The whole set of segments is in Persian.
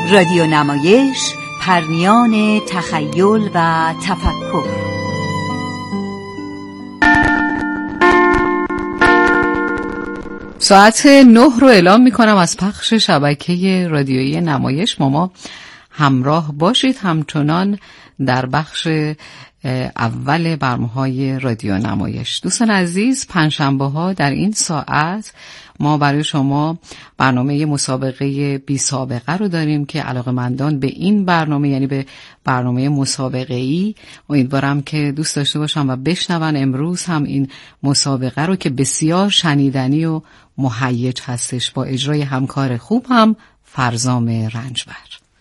رادیو نمایش، پرنیان تخیل و تفکر. ساعت 9 رو اعلام میکنم از پخش شبکه رادیویی نمایش. ما همراه باشید همچنان در بخش اول برنامه‌های رادیو نمایش. دوستان عزیز، پنجشنبه‌ها در این ساعت ما برای شما برنامه مسابقه بی سابقه رو داریم که علاقه‌مندان به این برنامه، یعنی به برنامه مسابقه‌ای، امیدوارم که دوست داشته باشم و بشنون. امروز هم این مسابقه رو که بسیار شنیدنی و مهیج هستش با اجرای همکار خوب هم فرزام رنجبر.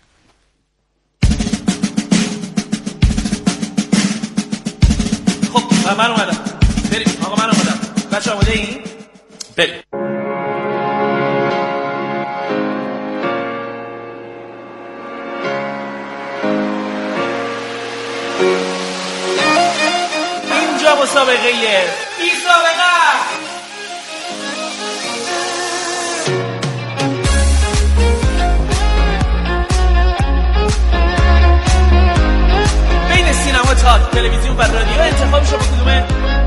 خب من اومدم، بریم. آقا من اومدم، بچه آماده این؟ بریم. اینجا مسابقه بی سابقه. بین سینما، تئاتر، تلویزیون و رادیو انتخاب شما کدومه؟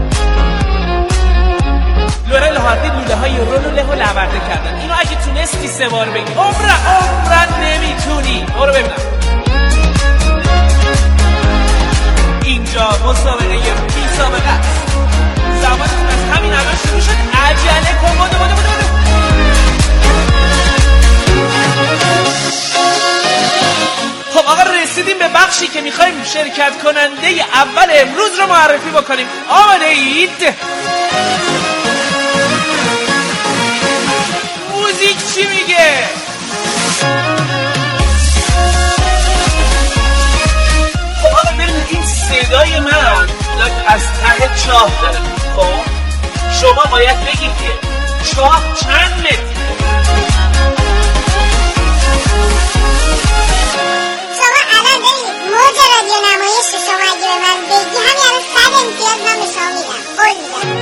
لورل هاردی لوله های رولوله و لورده کردن. اینو اگه تونستی 3 بار بگی عمرن نمیتونی. برو ببینم. اینجا مسابقه بی سابقه است. زمانتون از همین الان شروع شد. عجله کن. بودو. خب آقا رسیدیم به بخشی که میخوایم شرکت کننده اول امروز رو معرفی بکنیم. آماده اید؟ موزیک چی میگه؟ خب آقا ببینید این صدای من از ته چاه داره. خب شما باید بگید که چاه چند متر؟ موج رادیو نمایش شما اگه به من بگی همین الان 100 امتیاز من به شما میدم. قول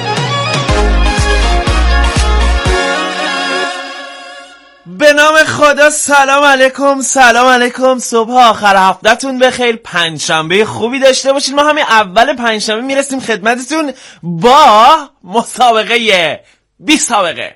میدم. به نام خدا. سلام علیکم. صبح آخر هفتهتون بخیر. پنجشنبه خوبی داشته باشید. ما همین اول پنجشنبه میرسیم خدمتتون با مسابقه بی سابقه.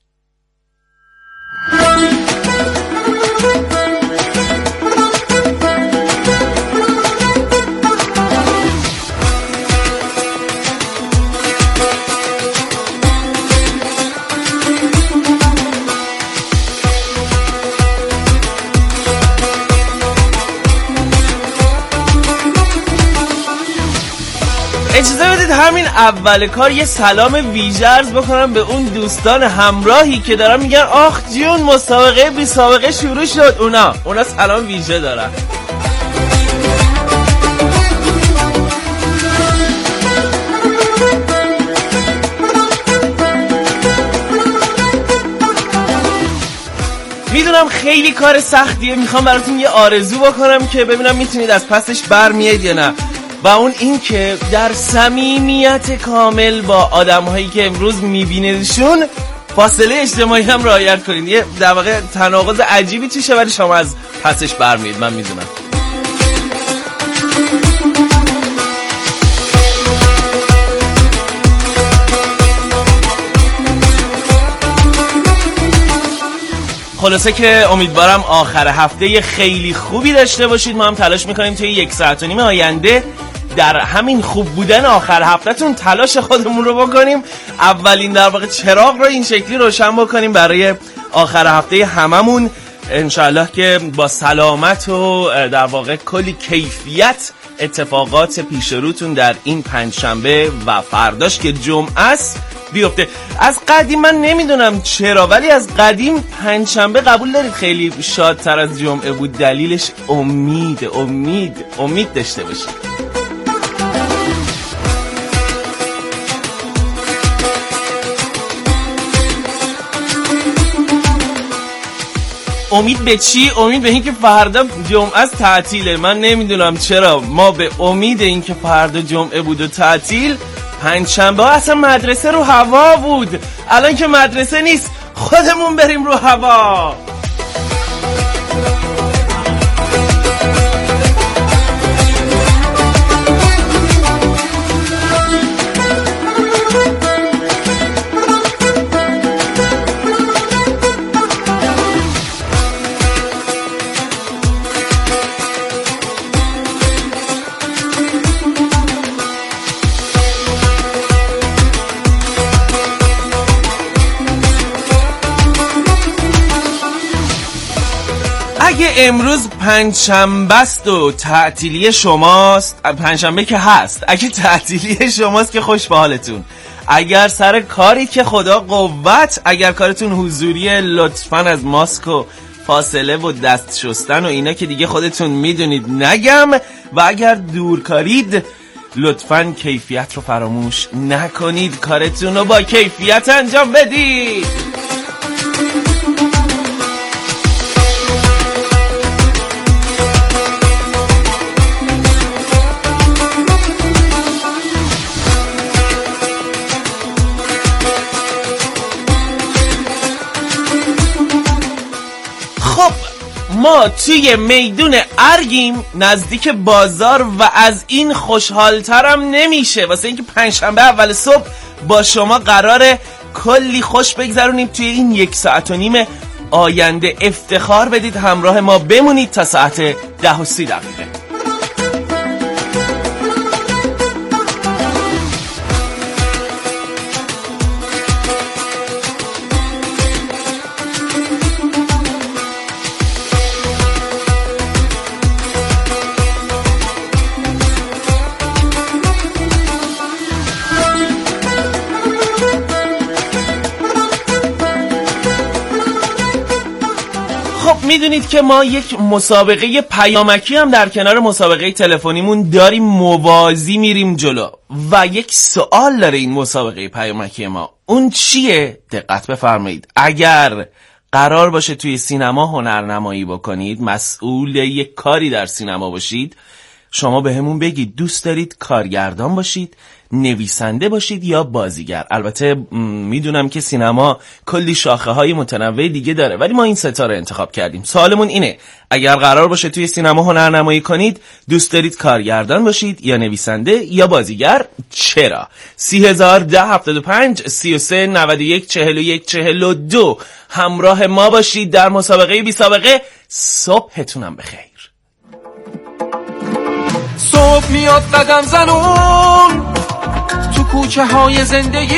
اجازه بدید همین اول کار یه سلام ویژه عرض بکنم به اون دوستان همراهی که دارن میگن آخ جون مسابقه بی سابقه شروع شد. اونا سلام ویژه دارن. میدونم خیلی کار سختیه. میخوام براتون یه آرزو بکنم که ببینم میتونید از پسش برمیاد یا نه، و اون این که در صمیمیت کامل با آدم‌هایی که امروز میبینیدشون فاصله اجتماعی هم رعایت کنید. یه در واقع تناقض عجیبی توشه ولی شما از پسش برمیاد، من میدونم. خلاصه که امیدوارم آخر هفته خیلی خوبی داشته باشید. ما هم تلاش میکنیم توی 1.5 ساعت آینده در همین خوب بودن آخر هفتهتون تلاش خودمون رو بکنیم. اولین در واقع چراغ رو این شکلی روشن بکنیم برای آخر هفته هممون، انشالله که با سلامت و در واقع کلی کیفیت اتفاقات پیش روتون در این پنجشنبه و فرداش که جمعه است بیفته. از قدیم من نمیدونم چرا ولی از قدیم پنجشنبه قبول دارید خیلی شادتر از جمعه بود. دلیلش امید داشته باشید. امید به چی؟ امید به این که فردا جمعه است، تعطیله. من نمیدونم چرا ما به امید این که فردا جمعه بود و تعطیل پنجشنبه اصلا مدرسه رو هوا بود. الان که مدرسه نیست خودمون بریم رو هوا. اگه امروز پنجشنبه است و تعطیلی شماست، پنجشنبه که هست، اگه تعطیلی شماست که خوش به حالتون. اگر سر کاری که خدا قوت، اگر کارتون حضوریه لطفاً از ماسک و فاصله و دست شستن و اینا که دیگه خودتون میدونید نگم، و اگر دور کارید لطفاً کیفیت رو فراموش نکنید، کارتون رو با کیفیت انجام بدید. ما توی میدون ارگیم نزدیک بازار و از این خوشحالترم نمیشه، واسه اینکه پنجشنبه اول صبح با شما قراره کلی خوش بگذرونیم توی این 1.5 ساعت آینده. افتخار بدید همراه ما بمونید تا ساعت 10:30. میدونید که ما یک مسابقه پیامکی هم در کنار مسابقه تلفنیمون داریم، موازی میریم جلو و یک سوال داره این مسابقه پیامکی ما. اون چیه؟ دقت بفرمایید. اگر قرار باشه توی سینما هنرنمایی بکنید، مسئول یک کاری در سینما باشید، شما به همون بگید دوست دارید کارگردان باشید، نویسنده باشید یا بازیگر. البته میدونم که سینما کلی شاخه های متنوع دیگه داره، ولی ما این ستا رو انتخاب کردیم. سوالمون اینه: اگر قرار باشه توی سینما هنرنمایی کنید، دوست دارید کارگردان باشید یا نویسنده یا بازیگر؟ چرا؟ 301075 33 91 41 42 همراه ما باشید در مسابقه بی سابقه. صبحتونم بخیر. صبح میاد قدم زنون تو کوچه های زندگی،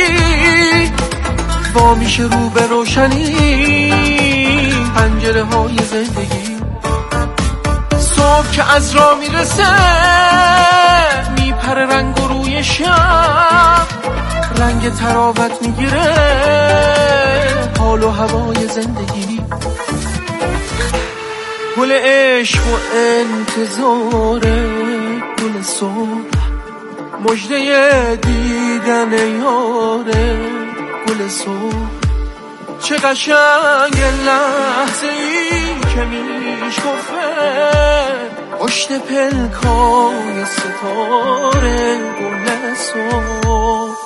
وا میشه رو به روشنی پنجره های زندگی. صبح که از راه میرسه میپره رنگ و روی شب، رنگ تراوت میگیره حال و هوای زندگی. گل عشق و انتظاره گل صبح، مژده دیدن یاره گل صبح. چه قشنگ لحظه ای که میشکفه پشت پلکای ستاره گل صبح.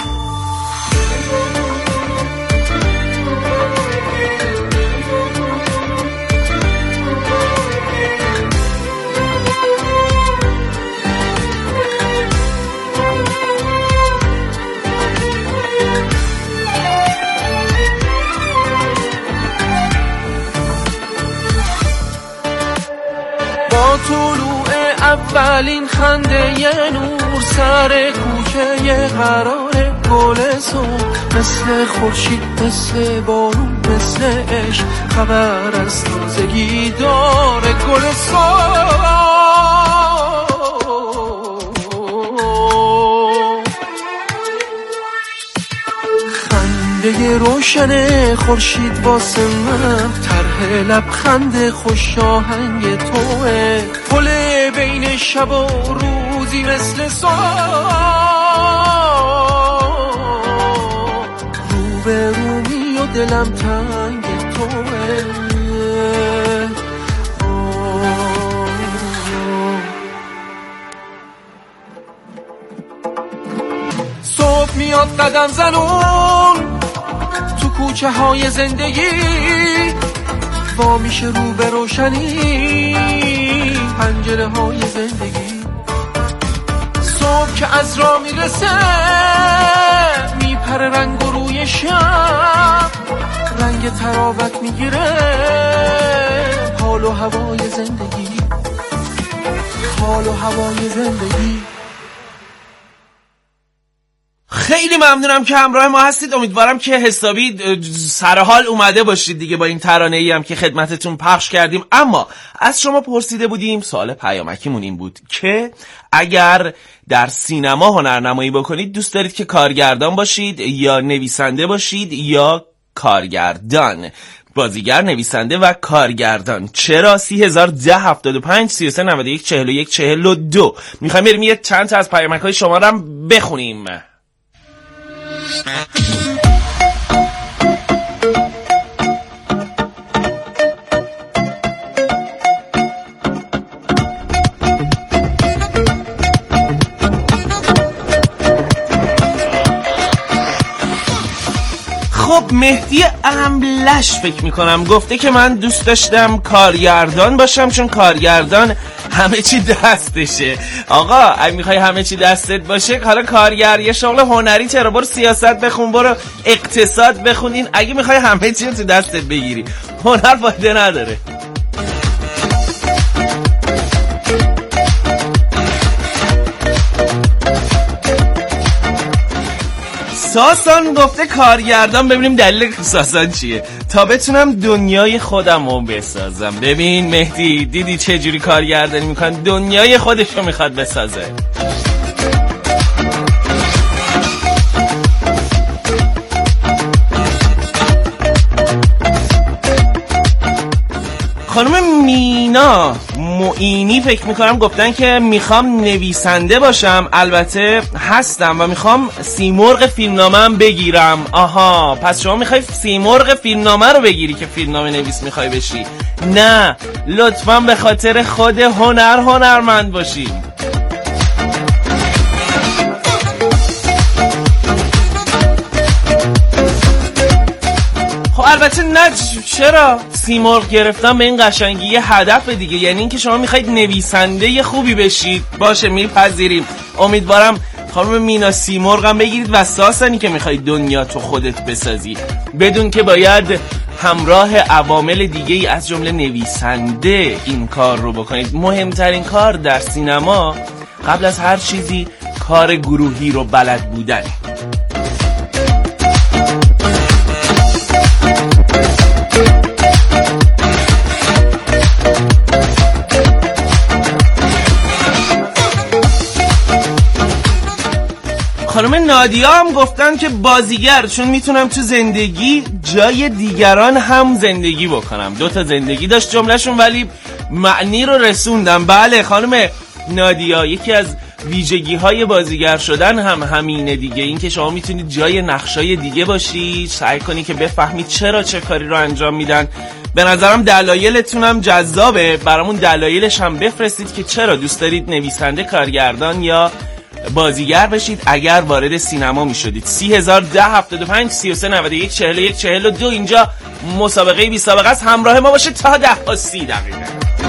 طلوع اولین خنده ی نور سر کوچه ی قرار گل صبح، مثل خورشید مثل بارون مثل عشق خبر از تازگی داره گل صبح. خنده روشن خورشید واسه من طرح لبخند خوش آهنگ توه، پل بین شب و روزی مثل صبح، رو به رومی و دلم تنگ توه. صبح میاد قدم زنون تو کوچه های زندگی، وا میشه رو به روشنی پنجره های زندگی. صبح که از راه میرسه میپره رنگ و روی شب، رنگ تراوت میگیره حال و هوای زندگی، حال و هوای زندگی. خیلی ممنونم که همراه ما هستید. امیدوارم که حسابی سرحال اومده باشید دیگه با این ترانه‌ای هم که خدمتتون پخش کردیم. اما از شما پرسیده بودیم، سوال پیامکیمون این بود که اگر در سینما هنرنمایی بکنید دوست دارید که کارگردان باشید یا نویسنده باشید یا کارگردان؟ بازیگر، نویسنده و کارگردان. چرا؟ 3010 75 33 91 41 42. میخوایم بریم یه چند تا از پیامک‌های شما رو هم بخونیم. خب مهدی املش فکر میکنم گفته که من دوست داشتم کارگردان باشم چون کارگردان همه چی دستشه. آقا اگه میخوای همه چی دستت باشه، حالا کارگر یه شغل هنری چرا؟ برو سیاست بخون، برو اقتصاد بخونین. اگه میخوای همه چی رو تو دستت بگیری، هنر فایده نداره. ساسان گفته کارگردان. ببینیم دلیل ساسان چیه تا بتونم دنیای خودم رو بسازم. ببین مهدی، دیدی چه جوری کارگردانی میکنن؟ دنیای خودش رو میخواد بسازه. خانم مینا معینی فکر میکنم گفتن که میخوام نویسنده باشم، البته هستم و میخوام سیمرغ فیلمنامه‌ام بگیرم. آها، پس شما میخوای سیمرغ فیلمنامه رو بگیری که فیلمنامه نویس میخوای بشی؟ نه، لطفاً به خاطر خود هنرمند باشی. خب البته نه، چرا؟ سیمرغ گرفتن به این قشنگی یه هدف دیگه، یعنی اینکه شما میخواید نویسنده خوبی بشید. باشه، میپذیریم. امیدوارم خانم مینا سیمرغ هم بگیرید و ساسانی که میخواید دنیا تو خودت بسازی، بدون که باید همراه عوامل دیگه ای از جمله نویسنده این کار رو بکنید. مهمترین کار در سینما قبل از هر چیزی کار گروهی رو بلد بودن. خانم نادیا هم گفتن که بازیگر، چون میتونم تو زندگی جای دیگران هم زندگی بکنم. 2 تا زندگی داشت جملهشون ولی معنی رو رسوندم. بله خانم نادیا، یکی از ویژگی های بازیگر شدن هم همینه دیگه، این که شما میتونید جای نقشای دیگه باشی، سعی کنی که بفهمید چرا چه کاری رو انجام میدن. به نظرم دلایلتون هم جذابه، برامون دلایلش هم بفرستید که چرا دوست دارید نویسنده، کارگردان یا بازیگر بشید اگر وارد سینما می شدید. 3010 75 33 91 41 42. اینجا مسابقه بی سابقه است. همراه ما باشه تا 10 تا 30 دقیقه.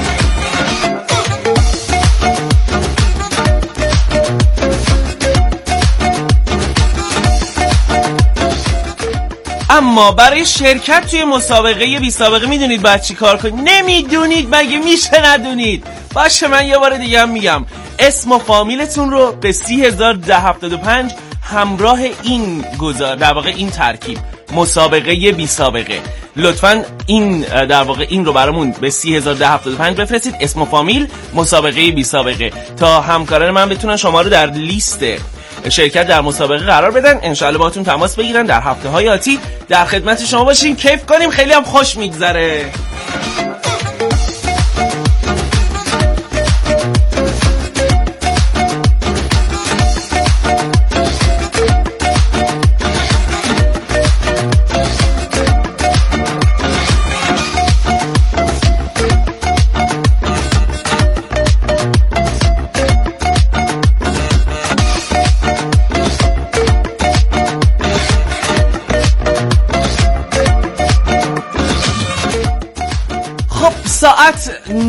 اما برای شرکت توی مسابقه بی سابقه میدونید باید چی کار کنید؟ نمیدونید مگه میشه ندونید؟ باشه، من یه بار دیگه هم میگم، اسم و فامیلتون رو به 3010 75 همراه این در واقع این ترکیب مسابقه بی سابقه، لطفاً این در واقع این رو برامون به 3010 75 بفرستید، اسم و فامیل، مسابقه بی سابقه، تا همکاران من بتونن شما رو در لیست شرکت در مسابقه قرار بدن. انشالله باهاتون تماس بگیرن، در هفته‌های آتی در خدمت شما باشیم، کیف کنیم، خیلی هم خوش میگذره. ساعت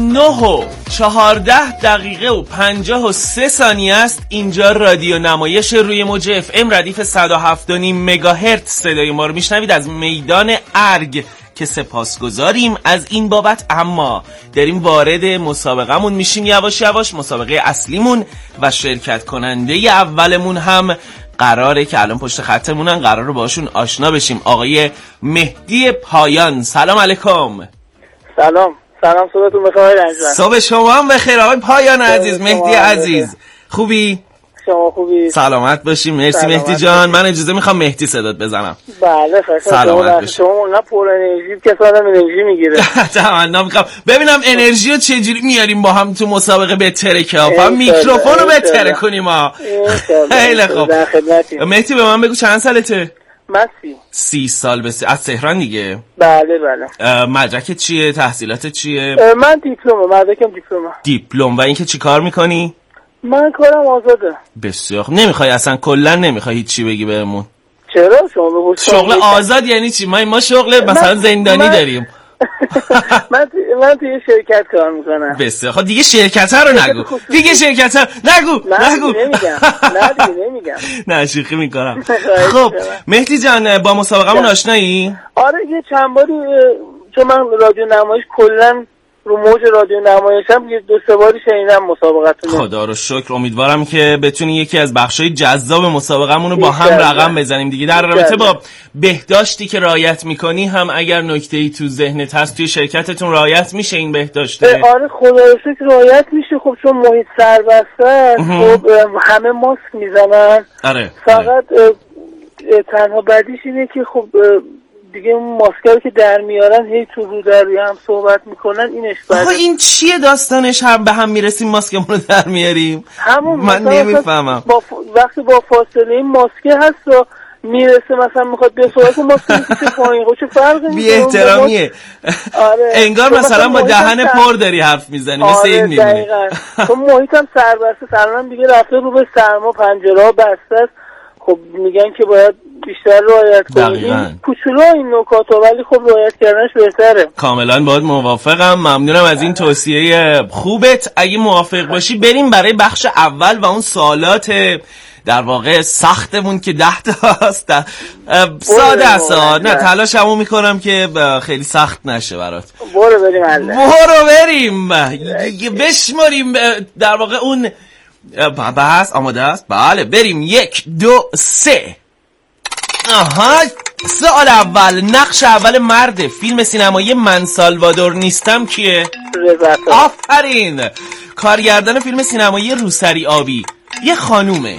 9:14 و 53 ثانیه است. اینجا رادیو نمایش روی موج اف ام ردیف 107.5 مگاهرتز صدای ما رو میشنوید از میدان ارگ که سپاسگزاریم از این بابت. اما داریم وارد مسابقهمون میشیم یواش یواش، مسابقه اصلیمون، و شرکت کننده اولمون هم قراره که الان پشت خطمونن، قراره باشون آشنا بشیم. آقای مهدی پایان، سلام علیکم. سلام صبحتون بخیر. صبح شما هم بخیر آقای پایان عزیز. مهدی عزیز خوبی؟ شما خوبی؟ سلامت باشیم. مرسی مهدی جان. من اجازه میخوام مهدی صدات بزنم. بله سلامت باشیم. شما اونقدر پر انرژی که آدم انرژی میگیره. تمنا میخوام ببینم انرژی رو چجوری میاریم با هم تو مسابقه بهتره که میکروفون رو بهتره کنیم ها. خیلی خوب. مهدی به من بگو چند سالته؟ من 30 سال. از تهران دیگه؟ بله. مدرکت چیه؟ تحصیلاتت چیه؟ من مدرکم دیپلم. و اینکه چی کار میکنی؟ من کارم آزاده. بسیار خوب. نمیخوای اصلا کلا نمیخوای هیچی بگی بهمون؟ چرا؟ شما بگو. شغل آزاد یعنی چی؟ ما شغل مثلا زندانی داریم. من توی شرکت کار میکنم. بسیار خب دیگه شرکت ها رو نگو. نمیگم. نه شوخی میکنم. خب مهدی جان با مسابقمون آشنایی؟ آره یه چند باری، چون من رادیو نمایش کلا رو موج رادیو نمایشم یه 2-3 باری شنیدم مسابقتون. خدا رو شکر. امیدوارم که بتونی یکی از بخشای جذاب مسابقمون رو با هم رقم بزنیم دیگه. در رابطه با بهداشتی که رعایت میکنی هم اگر نکته‌ای تو ذهنت هست توی شرکتتون رعایت میشه این بهداشته؟ آره خدا رو شکر رعایت میشه. خب چون محیط سربسته خب همه ماسک میزنن. آره. فقط تنها بدیش اینه که خب دیگه اون ماسکر که در میارن هی تو رو در هم صحبت میکنن. اینش بده. آخه این چیه داستانش؟ هم به هم میرسیم ماسکمون رو در میاریم؟ من نمیفهمم. وقتی با فاصله این ماسکه هست و میرسه مثلا میخواد به صورت ماسکه میشه پایین. خب چه فرقی بی احترامیه. آره. انگار مثلا با دهن پر داری حرف میزنی. مثل این میمونه. چون محیطم سربسته سرمان دیگه رفته رو به سرما، پنجره‌ها بسته است. خب میگن که باید بیشتر رعایت کنیم. کوچولو این نکاتو، ولی خب رعایت کردنش بهتره. کاملا باید موافقم. ممنونم از این توصیه خوبت. اگه موافق باشی بریم برای بخش اول و اون سوالات در واقع سختمون که 10 تاست. ساده است. نه تلاشمو میکنم که خیلی سخت نشه برات. برو بریم بشماریم در واقع اون بحث. آماده است؟ بله بریم. 1 2 3. آها سوال اول. نقش اول مرد فیلم سینمایی من سالوادور نیستم کیه؟ آفرین. کارگردان فیلم سینمایی روسری آبی یه خانومه.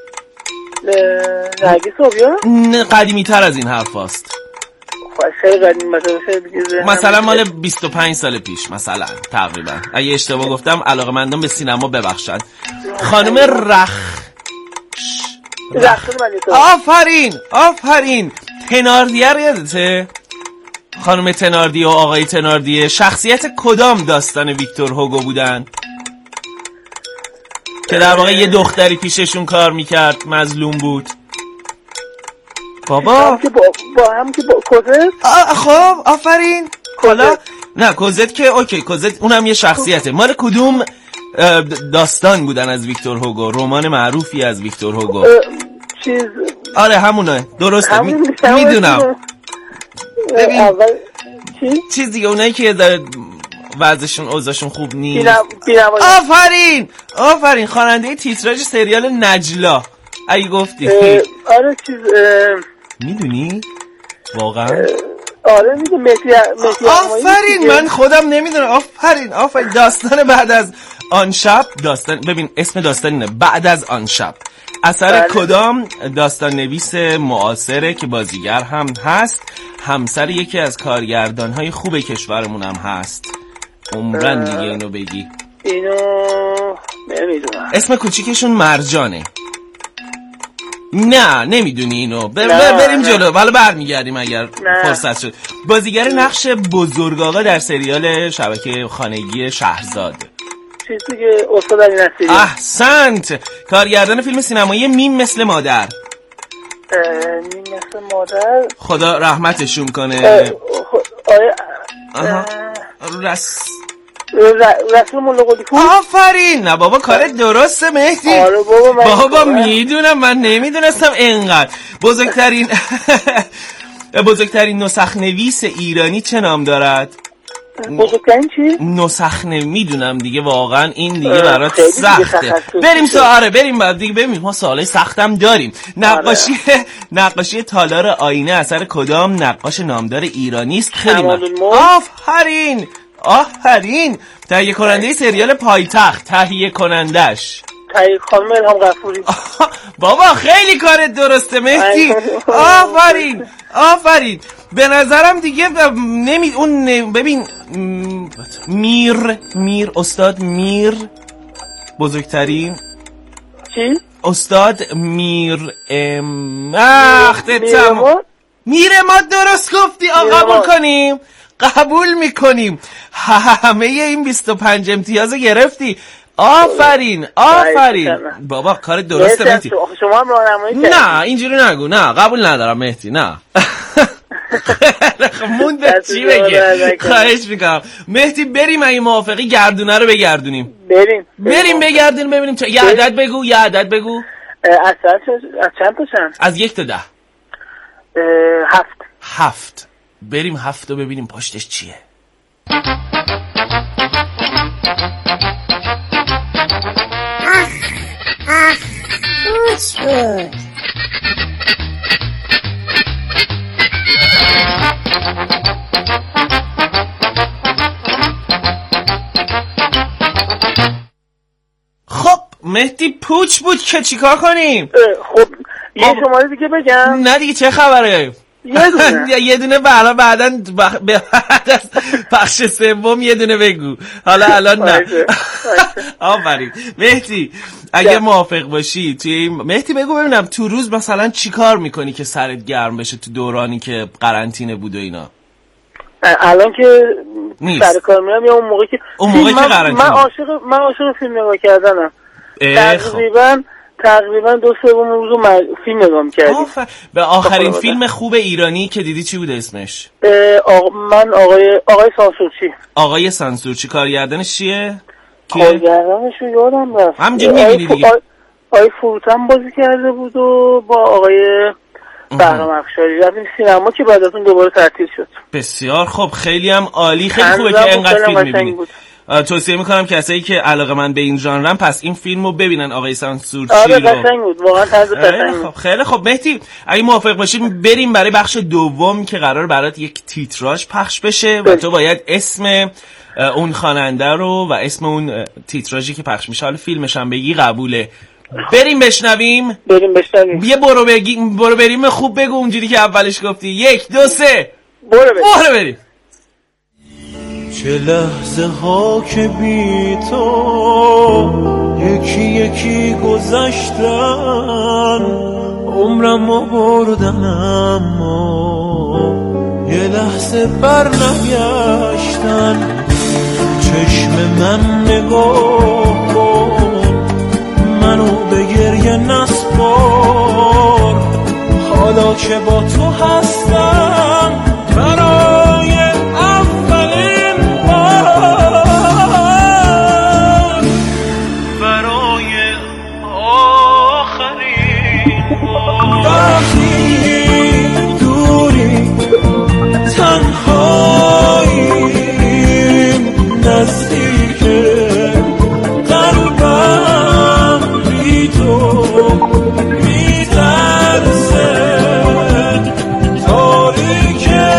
نرگس آبیان؟ قدیمی تر از این حرف هست. خیلی قدیم مثلا مال 25 سال پیش مثلا تقریبا. اگه اشتباه گفتم علاقه‌مندان به سینما ببخشن. خانم آفرین. تناردیه رو یادته؟ خانم تناردیه و آقای تناردیه شخصیت کدام داستان ویکتور هوگو بودن؟ که در واقع یه دختری پیششون کار میکرد، مظلوم بود. بابا با هم که با کوزت. خب آفرین. کلا نه کوزت که اوکی، کوزت اونم یه شخصیته. مال کدوم داستان بودن از ویکتور هوگو؟ رمان معروفی از ویکتور هوگو. آره همونه. درسته. میدونم. ببین چیز دیگه اونایی که داره وضعشون اوضاعشون خوب نیست. آفرین. خواننده تیتراژ سریال نجلا. اگه گفتی آره میدونی؟ واقعا؟ آره میدونم. آفرین. من خودم نمیدونم. آفرین. داستان بعد از آن شب. ببین اسم داستان اینه بعد از آن شب. اثر کدام داستان نویس معاصره که بازیگر هم هست، همسر یکی از کارگردان‌های خوب کشورمون هم هست. عمرن دیگه اینو بگی. اینو نمیدونم. اسم کوچیکشون مرجانه. نه نمیدونی اینو. بریم جلو. حالا برمیگردیم اگر فرصت شد. بازیگر نقش بزرگ آقا در سریال شبکه خانگی شهرزاد. چیزی که استاد علی نصیری. احسنت. کارگردان فیلم سینمایی میم مثل مادر. میم مثل مادر. خدا رحمتشون کنه. رسول مولا قلی پور. آفرین. نه بابا کارت درسته مهدی. آره بابا میدونم. من نمیدونستم اینقدر. بزرگترین نسخ نویس ایرانی چه نام دارد؟ بزرگترین چی؟ نوسخنه میدونم دیگه، واقعا این دیگه برات سخته. بریم سواره، بریم بعد دیگه ببینیم ما سوالای سختم داریم. نقاشی تالار آینه اثر کدام نقاش نامدار ایرانی است؟ خیلی آفرین. تهیه کننده سریال پایتخت، تهیه کنندش خانم الهام غفوری. بابا خیلی کارت درسته مهدی. آفرین. به نظرم دیگه ببین میر استاد میر بزرگترین چی؟ استاد میر میر ما درست گفتی. قبول میکنیم. همه این 25 امتیاز گرفتی. آفرین. بابا کار درسته مهدی. شما هم راهنمایی کردید. نه اینجوری نگو، نه قبول ندارم مهدی، نه. مونده چی بگه. خواهش میکنم مهدی بریم اگه موافقی گردونه رو بگردونیم. بریم بگردونیم ببینیم یه عدد بگو. از چند تا چند؟ از 1 تا 10. 7. بریم 7 رو ببینیم پشتش چیه. پوچ بود. خب مهدی پوچ بود که چیکار کنیم؟ خب یه شماره دیگه بگم. نه دیگه چه خبره؟ یه دونه بعد از بخش سوم یه دونه بگو. حالا الان نه. آفرین مهدی اگه موافق باشی مهدی بگو ببینم تو روز مثلا چی کار میکنی که سرت گرم بشه تو دورانی که قرنطینه بود و اینا؟ الان که سر کار میرم یا اون موقع که قرنطینه؟ من عاشق فیلم نگاه کردنم. تقریبا 2/3 روز فیلم نگاه می‌کردم. به آخرین فیلم خوب ایرانی که دیدی چی بود اسمش؟ من آقای سانسورچی. کارگردانش چیه؟ کارگردانش رو یادم رفت. همینجوری می‌بینی دیگه. آقای فروتن بازی کرده بود و با آقای بهرام افشاری رفتیم سینما که بعد از اون دوباره تعطیل شد. بسیار خب، خیلی هم عالی. خیلی خوبه که اینقدر فیلم می‌بینی. توصیه میکنم کسایی که علاقه‌مند به این ژانرن پس این فیلمو ببینن، آقای سانسورچی رو. قشنگ بود واقعا، طرز قشنگ بود. خیلی خب مهدی اگه موافق باشیم بریم برای بخش دوم که قرار برات یک تیتراژ پخش بشه و تو باید اسم اون خواننده رو و اسم اون تیتراژی که پخش میشه، حالا فیلمش هم بگی قبوله. بریم بشنویم. یه برو بریم خوب بگو اونجوری که اولش گفتی. 1 2 3 برو بریم. چه لحظه ها که بی تو یکی یکی گذشتن، عمرمو بردن اما یه لحظه بر نگشتن. چشم من نگاه کن، منو به گریه نسپار، حالا که با تو هستم برای اولین بار، برای آخرین بار. وقتی دوری تنهاییم، نزدیکه قلبم بی تو می‌ترسه، تاریکه.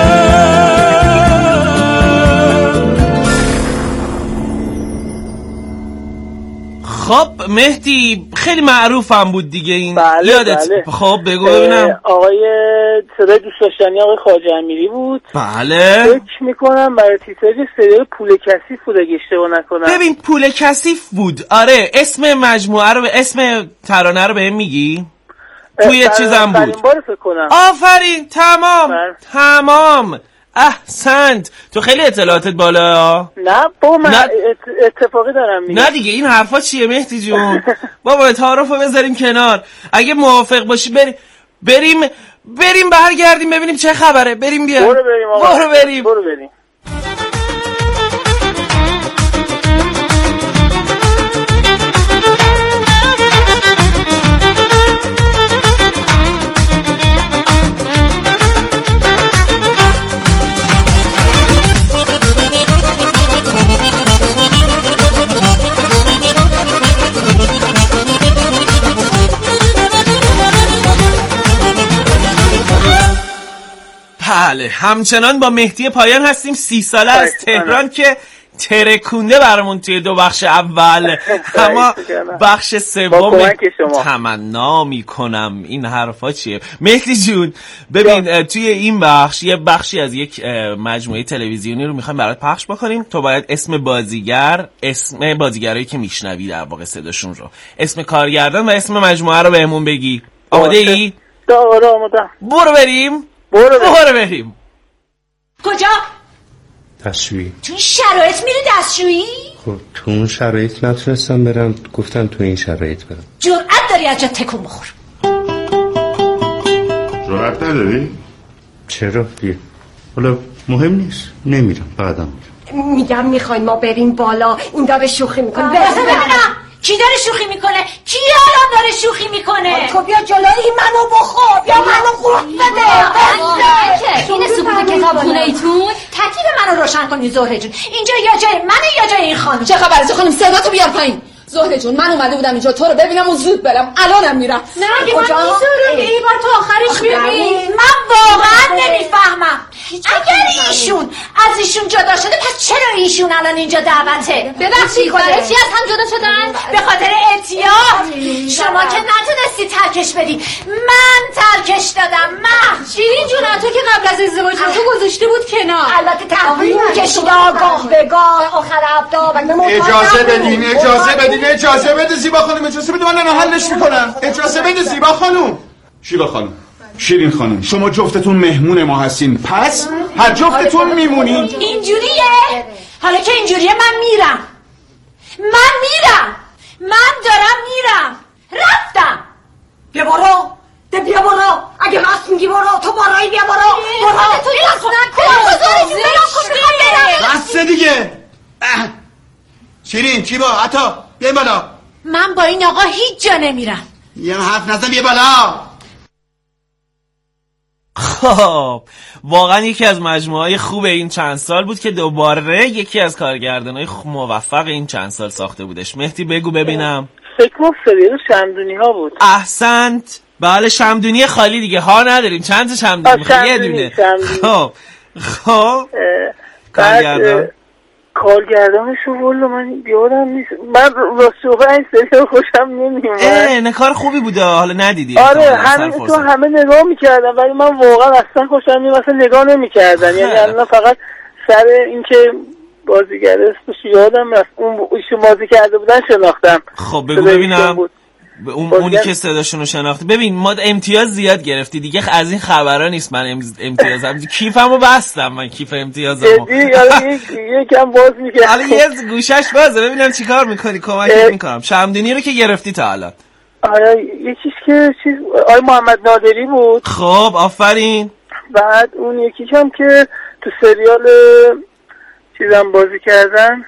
خب مهدی خیلی معروفم بود دیگه این. بله یادت؟ بله. خب بگو ببینم. آقای صدای دوست داشتنی آقای خواجه امیری بود. بله. فکر میکنم برای تیتراژ سریال پول کثیف بود اگه اشتباه نکنم. ببین پول کثیف بود. آره اسم مجموعه رو اسم ترانه رو بهم میگی؟ توی چیزم بود. فکر کنم. آفرین تمام. احسنت. تو خیلی اطلاعاتت بالا. نه با من اتفاقی دارم میگم. نه دیگه این حرفا چیه مهدی جون؟ بابا تعارفو بذاریم کنار. اگه موافق باشی بریم برگردیم ببینیم چه خبره. بریم بیا. برو بریم. بله همچنان با مهدی پایان هستیم. 30 ساله از تهران که ترکونده برامون توی 2 بخش اول، اما بخش سوم تمنا میکنم این حرفا چیه. مهدی جون ببین توی این بخش یه بخشی از یک مجموعه تلویزیونی رو میخوایم برات پخش بکنیم. تو باید اسم بازیگر، اسم بازیگرایی که میشنوی در واقع صداشون رو، اسم کارگردان و اسم مجموعه رو بهمون بگی. آماده ای؟ آره آماده. برو بریم. کجا؟ دستشویی. تو این شرایط میری دستشویی؟ خب تو اون شرایط نتونستم برم، گفتم تو این شرایط برم. جرأت داری از جا تکون بخور؟ جرأت نداری؟ چرا؟ بیا حالا مهم نیست، نمیرم، بعدم میرم. میگم میخوایم ما بریم بالا، این داره شوخی میکنه. ببینم کی داره شوخی میکنه؟ کی الان داره شوخی میکنه؟ تو بیا جلوی منو بخور، بیا منو قورت بده. این سکوت کتابخونه ایتون ترتیب منو روشن کنی زهره جون. اینجا یا جای منه یا جای این خانم. چه خبره خانم؟ صداتو بیار پایین. زهره جون من اومده بودم اینجا تو رو ببینم و زود برم، الانم میرم. نه اگه من میذارم یه بار تو آخرش ببین. من واقعا نمیفهمم. اگر ایشون از ایشون جدا شده پس چرا ایشون الان اینجا دعوته؟ ببخشید برای چی از هم جدا شدن؟ به خاطر اعتیاد. شما که نتونستی ترکش بدی، من ترکش دادم. من شیرین جون تو که قبل از ازدواج تو گذاشته بود کنار. البته تحویل کشید گاه به گاه آخر هفته. اجازه بده زیبا خانم، اجازه بده من حلش میکنم. اجازه بده زیبا خانم. شیبا خانم، شیرین خانم، شما جفتتون مهمون ما هستین، پس هر جفتتون میمونین. اینجوریه؟ حالا که اینجوریه من میرم. من دارم میرم. رفتم. بیا برو. اگه راست میگی برو، تو برایی بیا برو. بس دیگه. شیرین چی با عطا بیا بالا. من با این آقا هیچ جا نمیرم. یه حرف نزن بیا بالا. خب واقعا یکی از مجموعه‌های خوب این چند سال بود که دوباره یکی از کارگردانای موفق این چند سال ساخته بودش. مهدی بگو ببینم. فکر کنم سریال شمدونی ها بود. احسنت. بله شمدونی خالی دیگه ها نداریم. چند تا شمدونی میخوای؟ یه دونه. خب کارگردانشو والله من یادم نیست. من راستش این سریال خوشم نمیومد. نه کار خوبی بوده حالا ندیدی. آره همه نگاه میکردن ولی من واقعا اصلا خوشم نمیومد، اصلا نگاه نمیکردن. یعنی الان فقط سر اینکه بازیگر اسمش یادم رفت، اون ایشون بازی کرده بودن شناختم. خب بگو ببینم. اونی که صداشون رو شناخته. ببین ما امتیاز زیاد گرفتی دیگه، از این خبرها نیست. من امتیازم کیفمو بستم، من کیف امتیازمو یکم باز میکنم. حالا یه گوشش بازه ببینم چیکار میکنی، کمکت میکنم. شمدونی رو که گرفتی تا الان. آره یکیش که آقای محمد نادری بود. خب آفرین. بعد اون یکیش هم که تو سریال چیزم بازی کردن،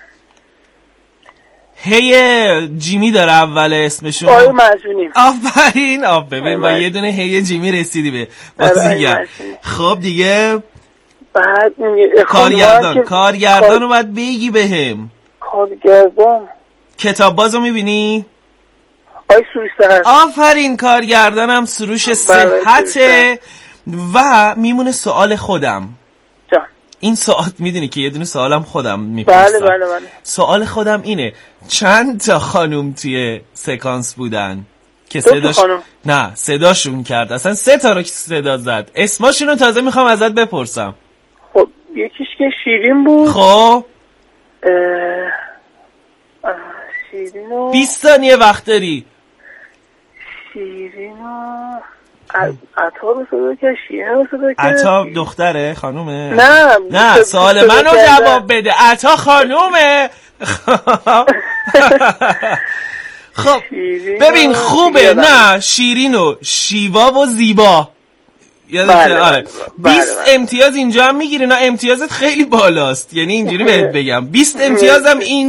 هی جیمی داره اول اسمشون. آقای مجنونی. آفرین. ببین با یه دونه هی جیمی رسیدی به بازیگر. خب دیگه بعد کارگردان رو باید بگی بهم. کارگردان کتاب بازو میبینی؟ آقای سروش صحت. آفرین. کارگردانم سروش صحته. و میمونه سوال خودم. این سوال میدونی که یه دونه سوالم خودم میپرسم. بله. سوال خودم اینه چند تا خانوم توی سکانس بودن که صداشون کرد؟ اصلا 3 تا رو صدا زد. اسماشون رو تازه میخوام ازت بپرسم. خب یکیش که شیرین بود. خب شیرینو 20 ثانیه وقت داری. شیرینو عطا رو صدا کرد. شیرین رو صدا کرد. عطا دختره خانومه؟ نه سوال منو جواب بده. عطا خانومه. خب ببین خوبه. نه شیرین و شیوا و زیبا یادته؟ آره 20 امتیاز اینجا هم میگیری. نه امتیازت خیلی بالاست، یعنی اینجوری بهت بگم 20 امتیازم این